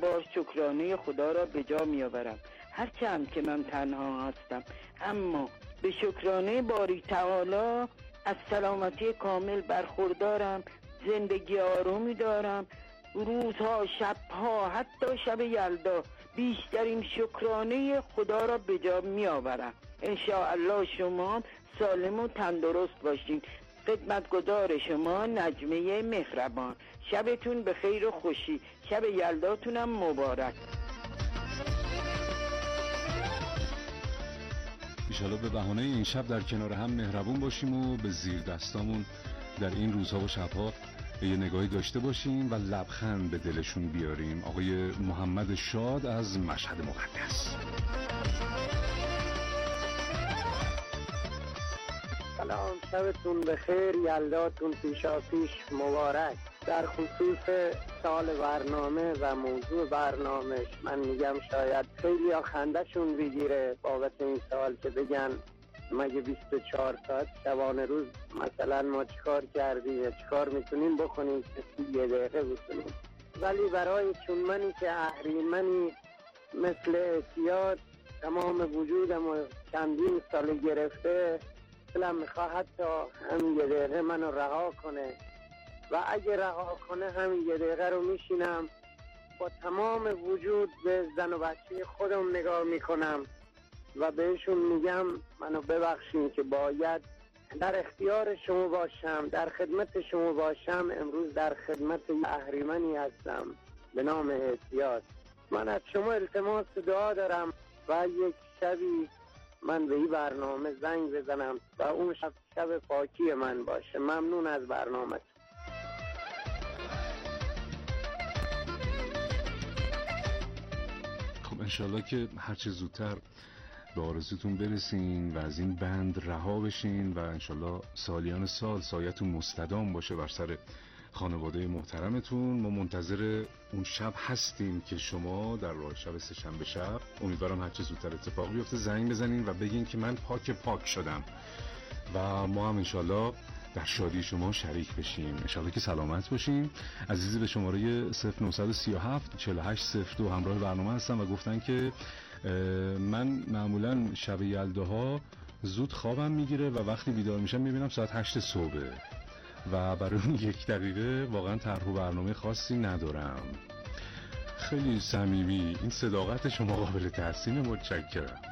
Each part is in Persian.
با شکرانه خدا را به جا می آورم. هرچند که من تنها هستم، اما به شکرانه باری تعالی از سلامتی کامل برخوردارم، زندگی آرومی دارم. روزها، شبها، حتی شب یلدا بیشترین شکرانه خدا را به جا می آورم. انشاءالله شما سالم و تندرست باشین. خدمتگزار شما نجمه مهربان. شبتون به خیر و خوشی، شب یلداتونم مبارک. انشالله به بهانه این شب در کنار هم مهربون باشیم و به زیر دستامون در این روزها و شبها یه نگاهی داشته باشیم و لبخند به دلشون بیاریم. آقای محمد شاد از مشهد مقدس. سلام، شبتون بخیر، یلداتون پیشا پیش مبارک. در خصوص سال برنامه و موضوع برنامهش من میگم شاید خیلی خنده‌شون بگیره بابت این سال که بگن مگه 24 ساعت شبانه روز مثلا ما چیکار کردیم یا چیکار میتونیم بکنیم که 1 دقیقه بکنیم. ولی برای چون منی که اهریمنی مثل اعتیاد تمام وجودم و چندین سال گرفته، دلم میخواد حتی همین 1 دقیقه منو رها کنه و اگه رها کنه همین 1 دقیقه رو میشینم با تمام وجود به زن و بچه خودم نگاه میکنم و بهشون میگم منو ببخشین که باید در اختیار شما باشم، در خدمت شما باشم. امروز در خدمت اهریمنی هستم به نام اعتیاد. من از شما التماس دعا دارم و یک شبی من به این برنامه زنگ بزنم و اون شب پاکی من باشه. ممنون از برنامه. خب انشالله که هرچه زودتر به آرزوتون برسین و از این بند رها بشین و انشالله سالیان سال سایتون مستدام باشه بر سر خانواده محترمتون. ما منتظر اون شب هستیم که شما در راه شب سه‌شنبه شب، امیدوارم هرچه زودتر اتفاق بیفته، زنگ بزنین و بگین که من پاک شدم و ما هم انشالله در شادی شما شریک بشیم. انشالله که سلامت باشین. عزیزی به شماره 0937 4802 همراه برنامه هستم و گفتن که من معمولا شب یلداها زود خوابم میگیره و وقتی بیدار میشم میبینم ساعت 8 صبح و برای اون 1 دقیقه واقعا طرح و برنامه خاصی ندارم. خیلی صمیمی، این صداقت شما قابل تحسین. متشکرم.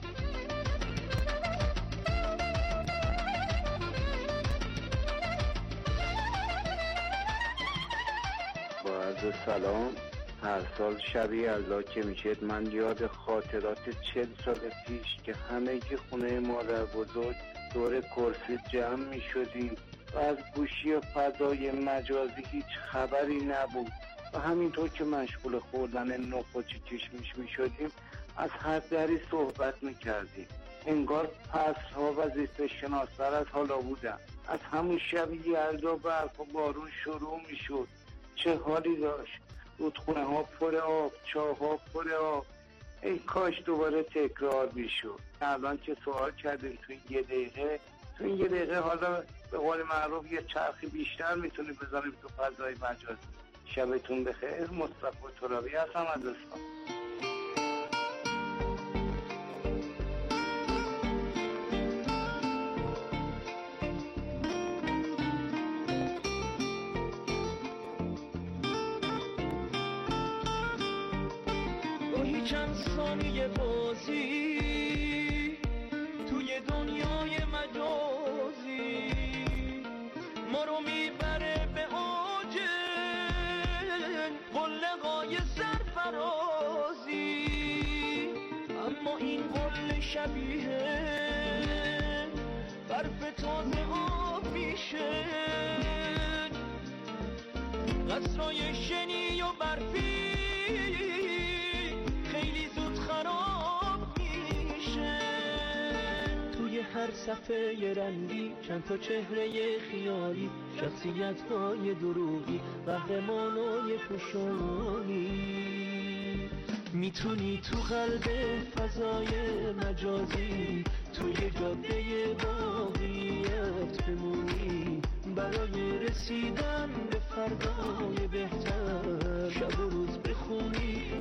با عرض سلام. هر سال شب یلدا که میشه من یاد خاطرات 40 سال پیش که همه که خونه مادر بزرگ دور کرسی جمع میشدیم و از گوشی و فضای مجازی هیچ خبری نبود و همینطور که مشغول خوردن نخ و کشمیش میشدیم از هر دری صحبت میکردیم. انگار پسها و زیست شناس‌تر از حالا بودن. از همون شب یلدا برف و بارون شروع میشد. چه حالی داشت. رودخونه ها پر آب، چاه ها پر آب. ای کاش دوباره تکرار میشد. الان که سوال کردیم تو این 1 دقیقه حالا به قول معروف یه چرخی بیشتر میتونیم بزنیم تو فضای مجازی. شبتون بخیر. مصطفی ترابی هستم از اصفهان. چند ثانیه بازی توی دنیای مجازی ما رو میبره به اوج قله‌های سرفرازی، اما این قله شبیه برف تازه آب میشه، قصرهای شنی و برفی خیلی زود خراب میشه. توی هر صفحه رنگی چند تا چهره خیالی، شخصیت‌های دروغی، قهرمانای پوشانی. میتونی تو قلب فضای مجازی توی جاده واقعیت بمونی، برای رسیدن به فردای بهتر شب و روز بخونی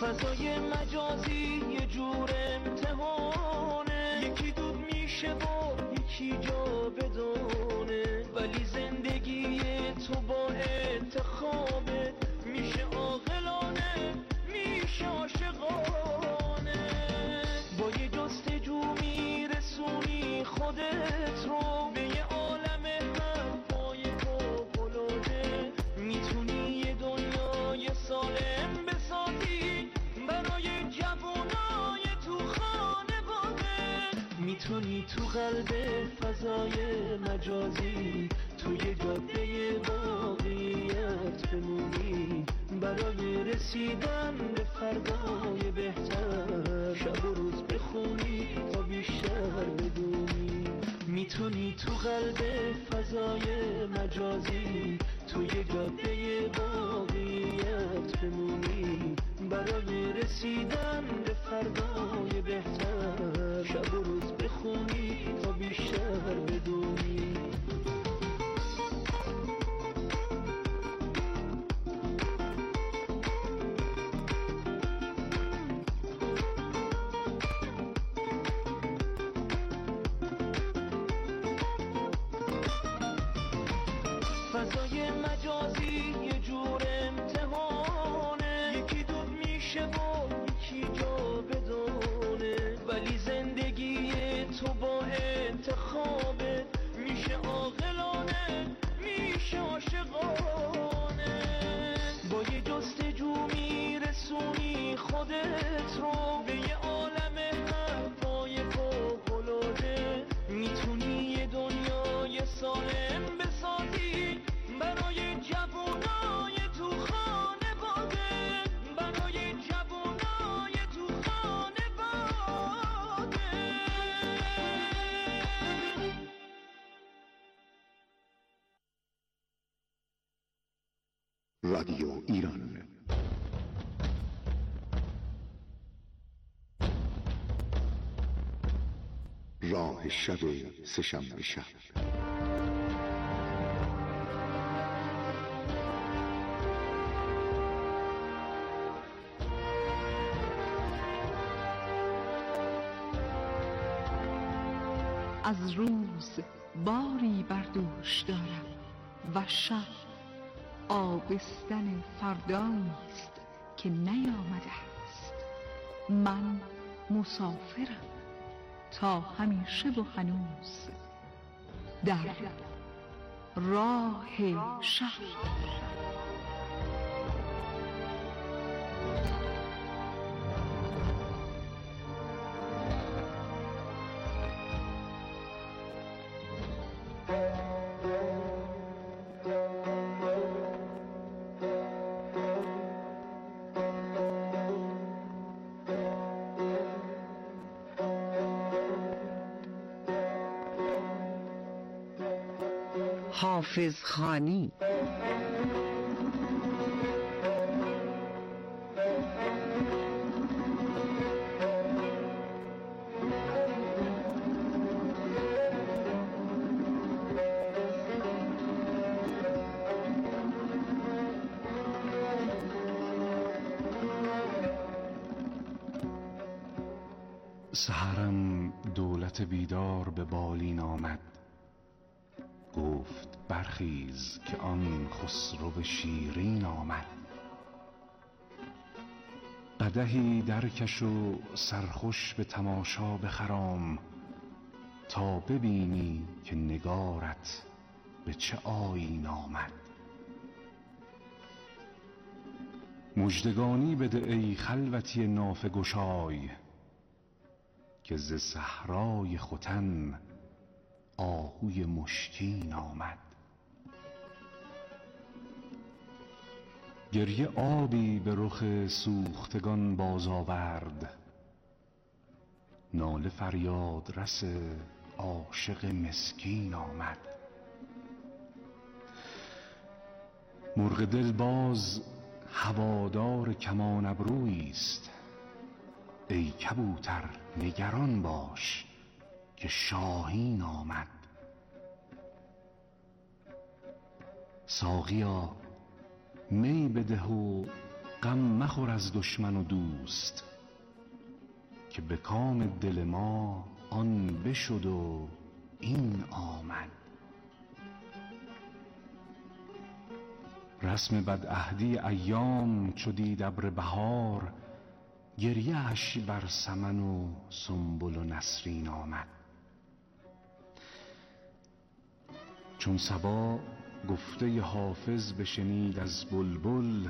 فضای مجازی یه جور امتحانه، یکی دود میشه و یکی جا بدونه، ولی زندگی تو با انتخابت میشه عاقلانه، میشه عاشقانه. با یه جستجو میرسونی خودت رو به یه عالم حرفای فوق‌العاده، میتونی یه دنیای سالم بسازی برای جوانای تو خانواده، میتونی تو قلب فضای مجازی توی جاده واقعیت بمونی برای رسیدن به فردای بهتر، شب و روز بخونی تا بیشتر بدونی، میتونی تو قلب فضای مجازی توی جاده واقعیت بمونی برای رسیدن به فردای بهتر، شب و روز بخونی تا بیشتر بدونی. فضای مجازی یه جور امتحانه، یکی دود میشه و یکی جا بدونه، ولی زندگی تو با انتخابت میشه عاقلانه، میشه عاشقانه. با یه جستجو میرسونی خودت رو به یه عالم حرفای فوق‌العاده، میتونی یه دنیای سالم بسازی برای جوانای تو خانواده، برای جوانای تو خانواده. رادیو ایران راه شب سه‌شنبه شب. از روز باری بر دوش دارم و شب آبستن فرداییست که نیامده است. من مسافرم تا همیشه و هنوز در راه شب. حافظ خانی سحرم دولت بیدار به بالین آمد، گفت برخیز که آن خسرو شیرین آمد. قدحی درکش و سرخوش به تماشا بخرام، تا ببینی که نگارت به چه آیین آمد. مژدگانی بده ای خلوتی نافه گشای، که ز صحرای ختن آهوی مشکین آمد. گریه آبی به رخ سوختگان باز آورد، ناله فریاد رس عاشق مسکین آمد. مرغ دل باز هوادار کمان ابرویی است، ای کبوتر نگران باش که شاهین آمد. ساقیا می بده و غم مخور از دشمن و دوست، که به کام دل ما آن بشد و این آمد. رسم بدعهدی ایام چو دید ابر بهار، گریه اش بر سمن و سنبل و نسرین آمد. چون صبا گفته حافظ بشنید از بلبل،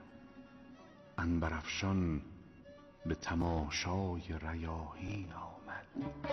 عنبرافشان به تماشای ریاحین آمد.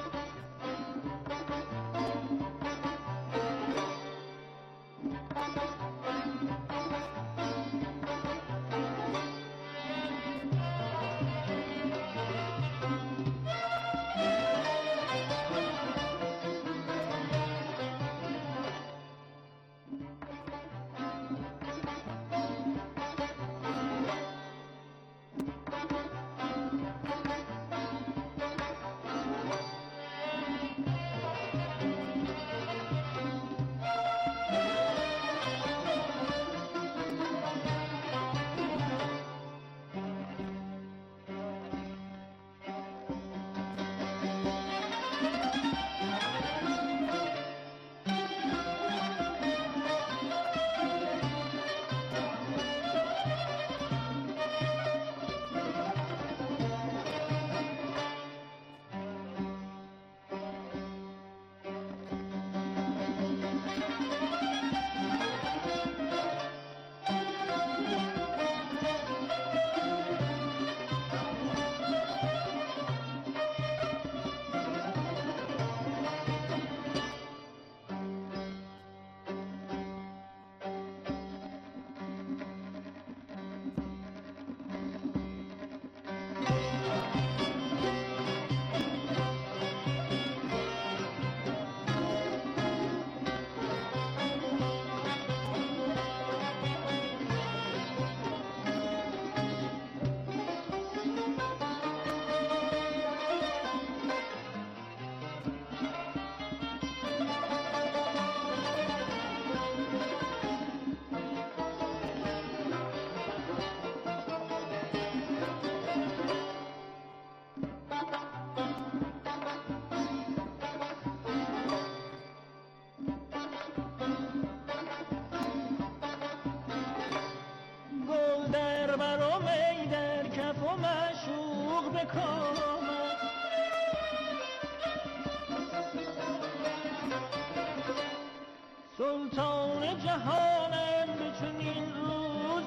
سلطان جهانم به چنین روز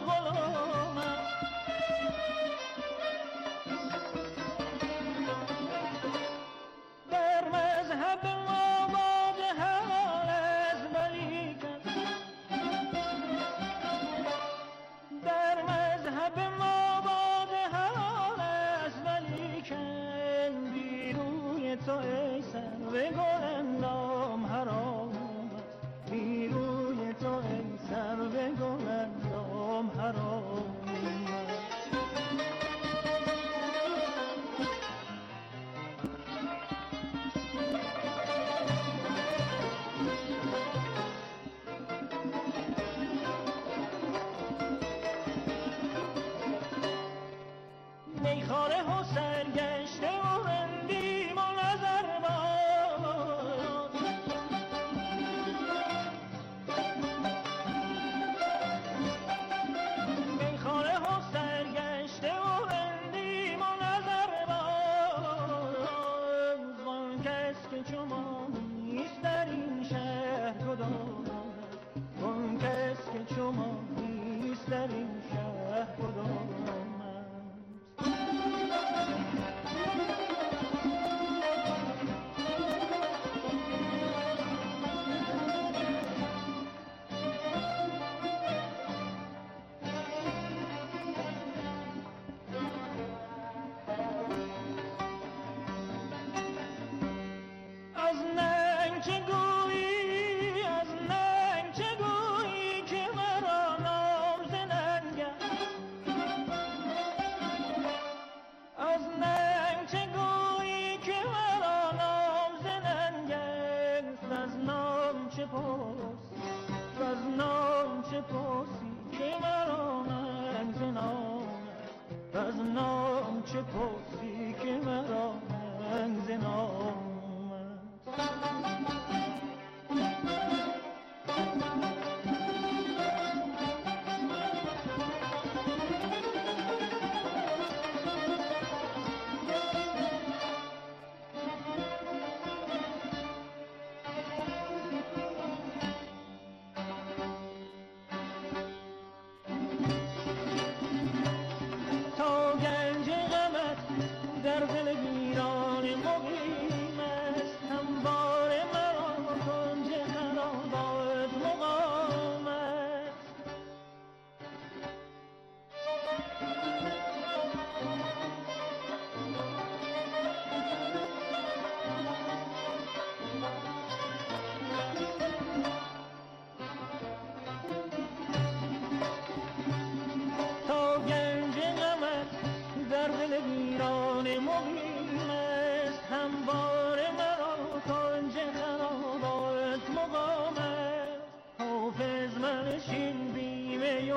غلامم. در مذهب ما باد حلال از ولیکن، در مذهب ما باد حلال از ولیکن، بیروی تو ای سر به گل اندام حرام، بیروی تو ای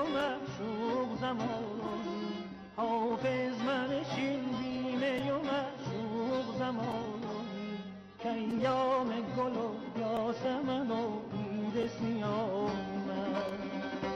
و معشوق زمانی، حافظ منشین بیمه و معشوق زمانی، که ایام گل و یاسمن و عید سیامن.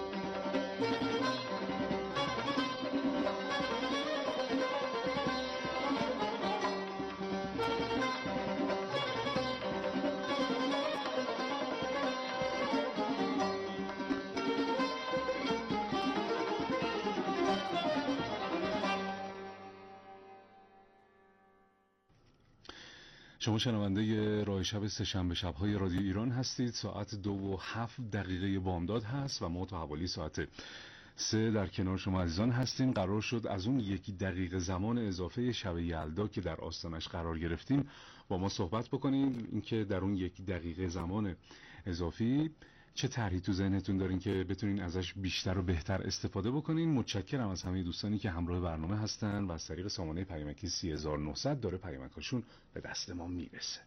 شما شنونده راه شب سه‌شنبه شب‌های رادیو ایران هستید. ساعت 2:07 بامداد هست و ما تا حوالی ساعت 3 در کنار شما عزیزان هستیم. قرار شد از اون 1 دقیقه زمان اضافه شب یلدا که در آستانش قرار گرفتیم با ما صحبت بکنیم. اینکه در اون 1 دقیقه زمان اضافی چه طرحی تو ذهنتون دارین که بتونین ازش بیشتر و بهتر استفاده بکنین. متشکرم از همه دوستانی که همراه برنامه هستن و از طریق سامانه پیامکی 3900 داره پیامکاشون به دست ما میرسه.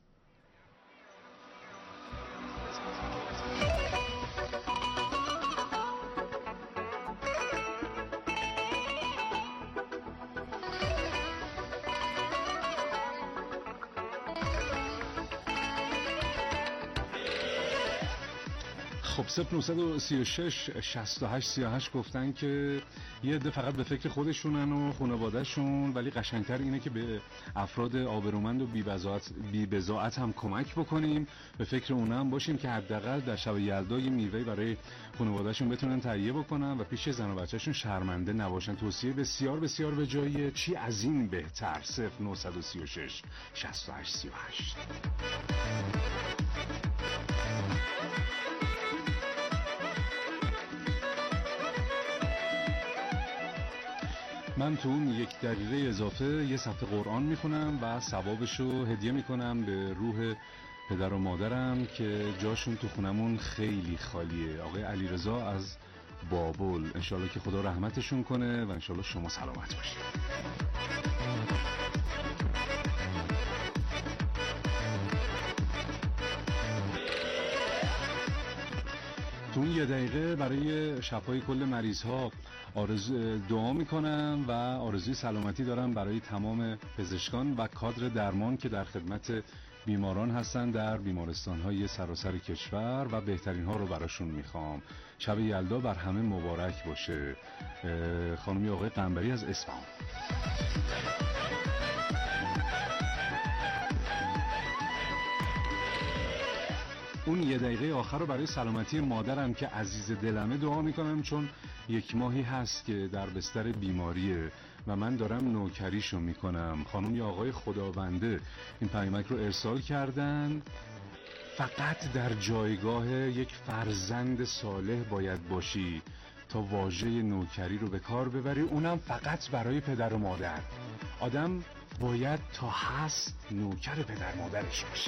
خب 0936 68 38 گفتن که یه عده فقط به فکر خودشونن و خانواده‌شون، ولی قشنگتر اینه که به افراد آبرومند و بی‌بضاعت هم کمک بکنیم، به فکر اونها هم باشیم که حداقل در شب یلدا یه میوه برای خانواده‌شون بتونن تهیه بکنن و پیش زن و بچه‌شون شرمنده نباشن. توصیه بسیار بسیار به جاییه. چی از این بهتر؟ 0936 68 38. من تو اون 1 دقیقه اضافه یه صفحه قرآن میخونم و ثوابشو هدیه میکنم به روح پدر و مادرم که جاشون تو خونمون خیلی خالیه. آقای علیرضا از بابل، انشالله که خدا رحمتشون کنه و انشالله شما سلامت باشید. تو اون 1 دقیقه برای شفای کل مریض ها دعا میکنم و آرزوی سلامتی دارم برای تمام پزشکان و کادر درمان که در خدمت بیماران هستن در بیمارستان های سراسر کشور و بهترین ها رو براشون میخوام. شب یلدا بر همه مبارک باشه. خانمی آقای قنبری از اصفهان. اون 1 دقیقه آخر رو برای سلامتی مادرم که عزیز دلمه دعا میکنم، چون 1 ماهی هست که در بستر بیماریه و من دارم نوکریشو میکنم. خانم یا آقای خداونده این پیامک رو ارسال کردن. فقط در جایگاه یک فرزند صالح باید باشی تا واژه نوکری رو به کار ببری، اونم فقط برای پدر و مادر. آدم باید تا هست نوکر پدر مادرش باشه.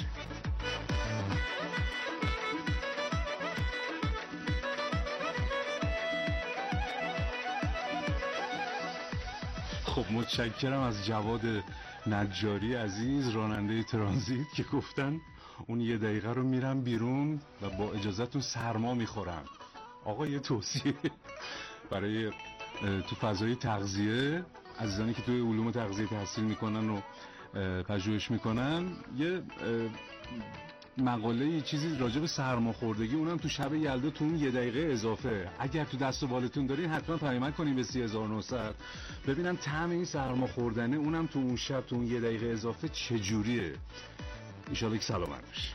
خب متشکرم از جواد نجاری عزیز، راننده ترانزیت، که گفتن اون 1 دقیقه رو میرم بیرون و با اجازهتون سرما میخورم. آقا یه توصیه برای تو فضای تغذیه، عزیزانی که توی علوم تغذیه تحصیل میکنن و پژوهش میکنن، یه مقاله یه چیزی راجع به سرماخوردگی، اونم تو شب یلدا تو اون 1 دقیقه اضافه. اگر تو دست و بالتون دارین حتما پیامک کنین به 3900 ببینم طعم این سرماخوردنه اونم تو اون شب تو اون 1 دقیقه اضافه چجوریه. ان شاءالله که سلامت باشی.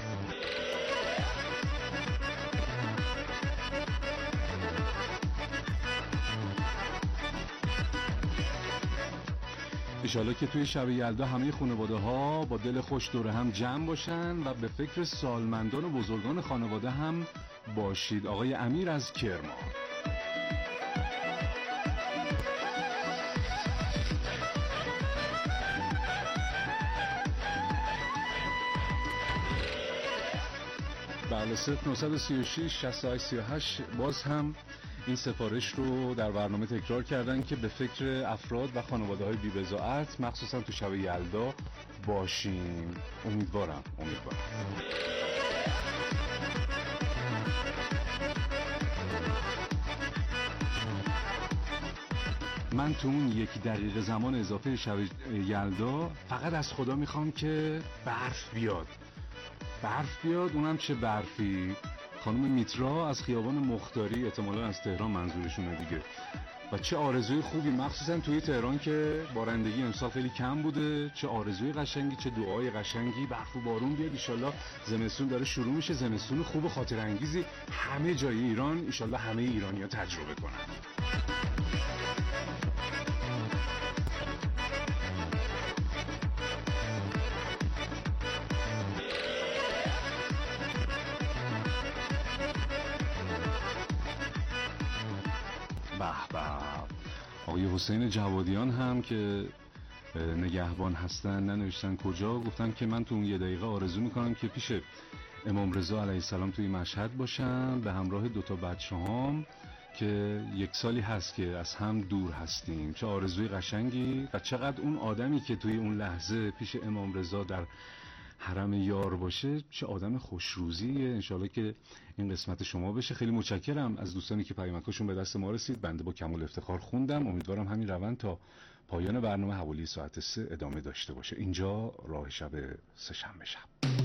انشالله که توی شب یلدا همه خانواده ها با دل خوش دور هم جمع باشن و به فکر سالمندان و بزرگان خانواده هم باشید. آقای امیر از کرمان. بله 0936 68 38 باز هم این سفارش رو در برنامه تکرار کردن که به فکر افراد و خانواده‌های بی‌بضاعت مخصوصا تو شب یلدا باشیم. امیدوارم. من تو اون 1 دقیقه زمان اضافه شب یلدا فقط از خدا میخوام که برف بیاد. برف بیاد، اونم چه برفی؟ خانم میترا از خیابان مختاری، احتمالا از تهران منظورشونه دیگه. و چه آرزوی خوبی، مخصوصا توی تهران که بارندگی امسال خیلی کم بوده. چه آرزوی قشنگی، چه دعای قشنگی. برف و بارون بیاد ان شاءالله. زمستون داره شروع میشه، زمستون خوب و خاطر انگیزی همه جای ایران ان شاءالله همه ایرانی‌ها تجربه کنن. آقای حسین جوادیان هم که نگهبان هستن ننوشتن کجا، گفتن که من تو اون 1 دقیقه آرزو میکنم که پیش امام رضا علیه السلام توی مشهد باشم به همراه 2 بچه‌هام که 1 سالی هست که از هم دور هستیم. چه آرزوی قشنگی و چقدر اون آدمی که توی اون لحظه پیش امام رضا در حرم یار باشه چه آدم خوشروزیه. انشالله که این قسمت شما بشه. خیلی متشکرم از دوستانی که پیامکاشون به دست ما رسید. بنده با کمال افتخار خوندم. امیدوارم همین روند تا پایان برنامه حوالی ساعت 3 ادامه داشته باشه. اینجا راه شب سه‌شنبه شب.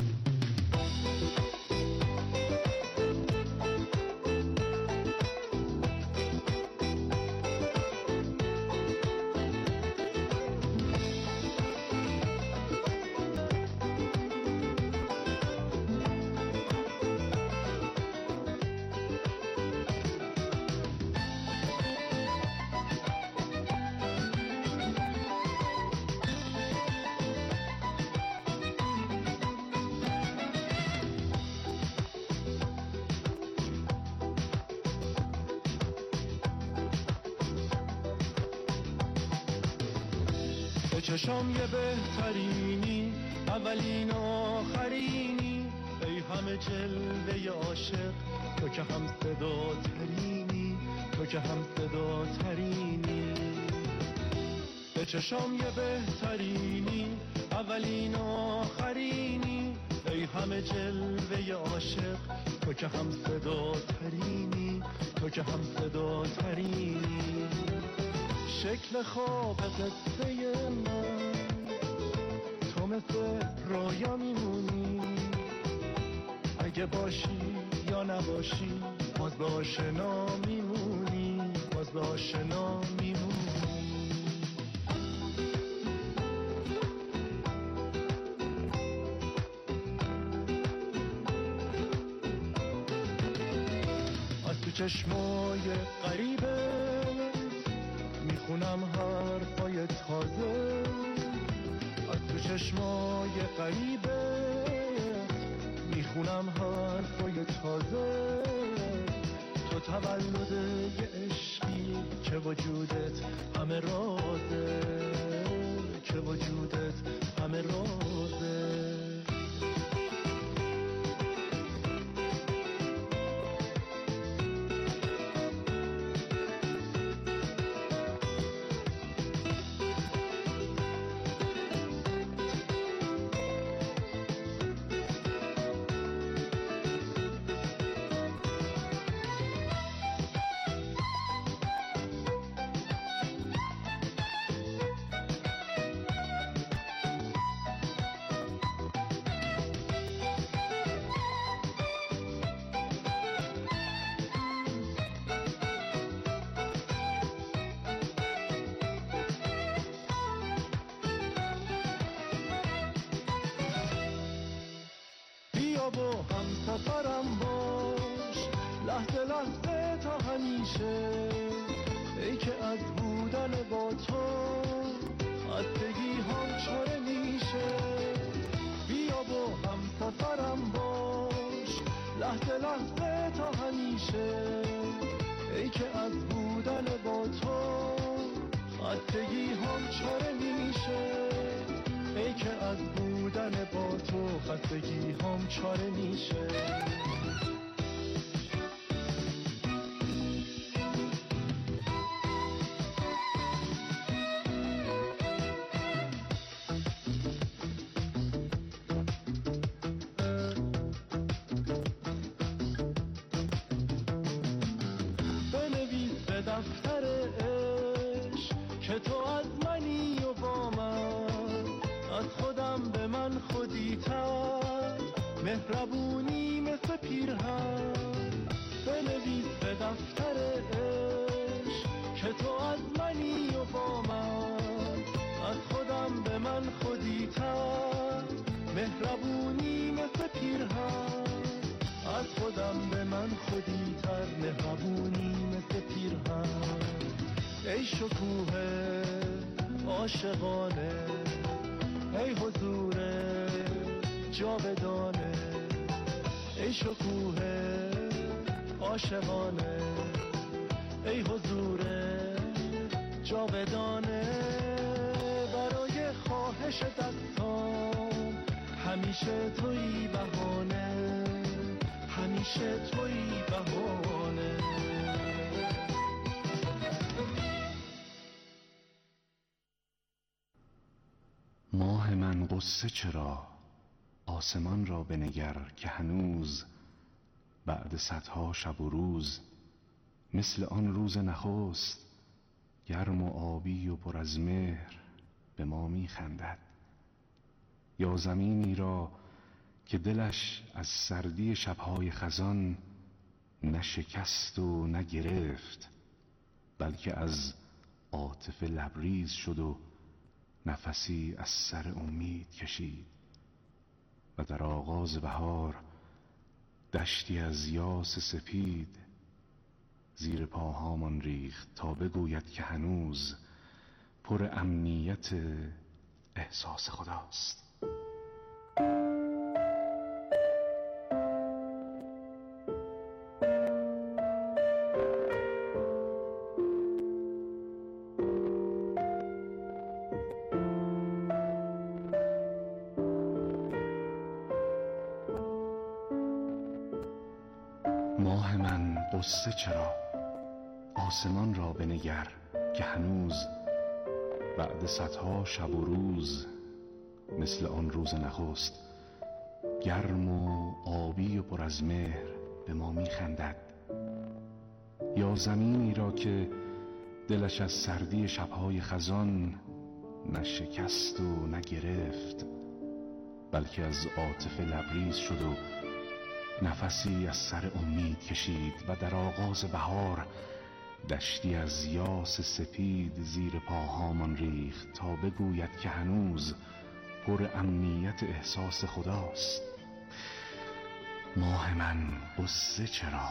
چشام یه بهترینی، اولین و آخرینی، ای همه جلوه عاشق، تو که هم صدا ترینی، تو که هم صدا ترینی. به چشام یه بهترینی، اولین و آخرینی، ای همه جلوه عاشق، تو که هم صدا ترینی، تو که هم صدا ترینی. شکل خواب قصه من تو مثل رویا میمونی، اگه باشی یا نباشی باز به آشنا میمونی، باز به آشنا میمونی. از تو چشمای غریبه میخونم حرفای تازه، از تو چشمای غریبه میخونم حرفای تازه. تو تولد یه عشقی که وجودت همه رازه، که وجودت همه رازه. و هم سفرم باش، لحظه لحظه تا همیشه. ای که از بودن با تو خستگی هم چاره میشه. بیا و هم سفرم باش، لحظه لحظه تا همیشه. ای که از بودن با تو خستگی هم چاره میشه. ای که از بودن با تو خستگی هم چاره میشه. بنویس به دفتر عشق که تو از منی و با من، از خودم به من خودی تر، مهربونی مثل پیرهن بنویس به دفتر عشق که تو از منی و با من، از خودم به من خودی تر، مهربونی مثل پیرهن، از خودم به من خودی تر، مهربونی مثل پیرهن. ای شکوه عاشقانه، ای حضور جاودانه، ای شکوه عاشقانه، ای حضور جاودانه. برای خواهش دستان همیشه تویی بهانه، همیشه تویی بهانه. ماه من قصه چرا، آسمان را بنگر که هنوز بعد صدها شب و روز مثل آن روز نخست گرم و آبی و پر از مهر به ما می خندد. یا زمینی را که دلش از سردی شبهای خزان نه شکست و نه گرفت، بلکه از عاطفه لبریز شد و نفسی از سر امید کشید. و در آغاز بهار دشتی از یاس سپید زیر پاهامان ریخت تا بگوید که هنوز پر امنیت احساس خداست. ماه من قصه چرا، آسمان را بنگر که هنوز بعد صدها شب و روز مثل آن روز نخست گرم و آبی و پر از مهر به ما می خندد. یا زمینی را که دلش از سردی شبهای خزان نه شکست و نه گرفت، بلکه از عاطفه لبریز شد و نفسی از سر امید کشید. و در آغاز بهار دشتی از یاس سپید زیر پاهامان ریخت تا بگوید که هنوز پر امنیت احساس خداست. ماه من قصه چرا،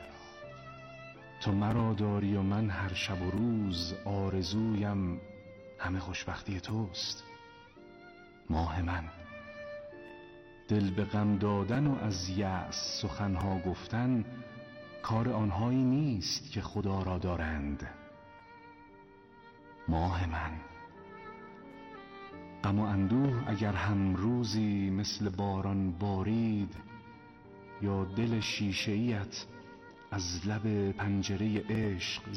تو مرا داری و من هر شب و روز آرزویم همه خوشبختی توست. ماه من دل به غم دادن و از یأس سخنها گفتن کار آنهایی نیست که خدا را دارند. ماه من غم و اندوه اگر هم روزی مثل باران بارید، یا دل شیشه‌ایت از لب پنجره عشق